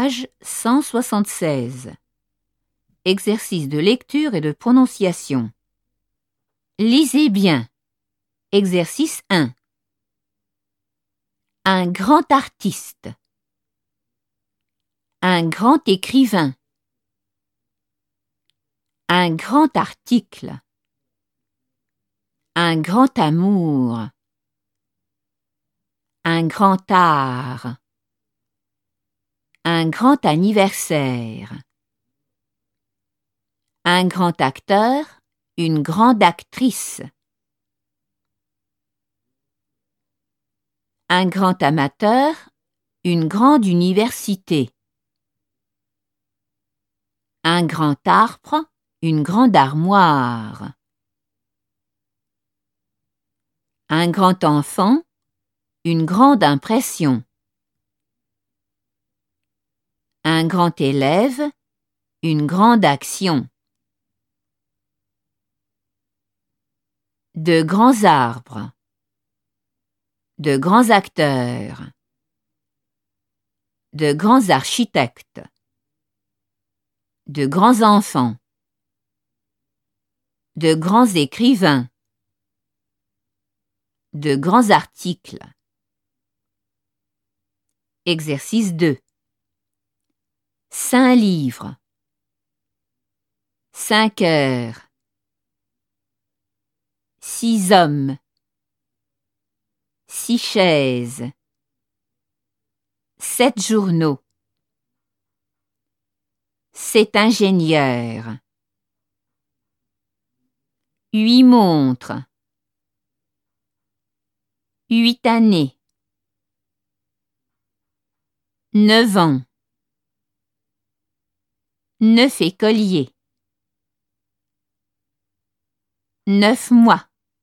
Page 176. Exercice de lecture et de prononciation. Lisez bien. Exercice 1. Un grand artiste. Un grand écrivain. Un grand article. Un grand amour. Un grand art. Un grand anniversaire. Un grand acteur, une grande actrice. Un grand amateur, une grande université. Un grand arbre, une grande armoire. Un grand enfant, une grande impression. Un grand élève, une grande action. De grands arbres. De grands acteurs. De grands architectes. De grands enfants. De grands écrivains. De grands articles. Exercice 2. 5 livres. 5 heures. 6 hommes. 6 chaises. 7 journaux. 7 ingénieurs. 8 montres. 8 années. 9 ans. 9 écoliers. 9 mois.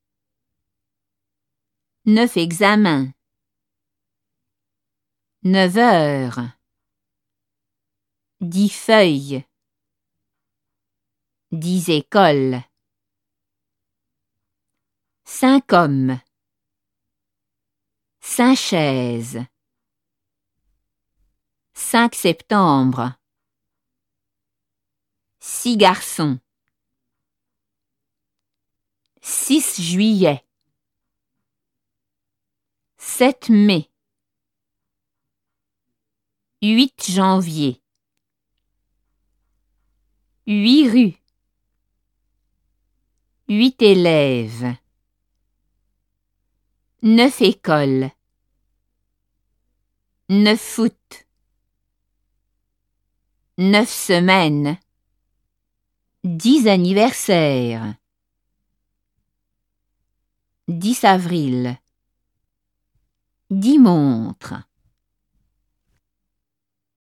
9 examens. 9 heures. 10 feuilles. 10 écoles. 5 hommes. 5 chaises. 5 septembre. 6 garçons. 6 juillet. 7 mai. 8 janvier. 8 rues. 8 élèves. 9 écoles. 9 foot. 9 semaines. 10 anniversaires. 10 avril. 10 montres.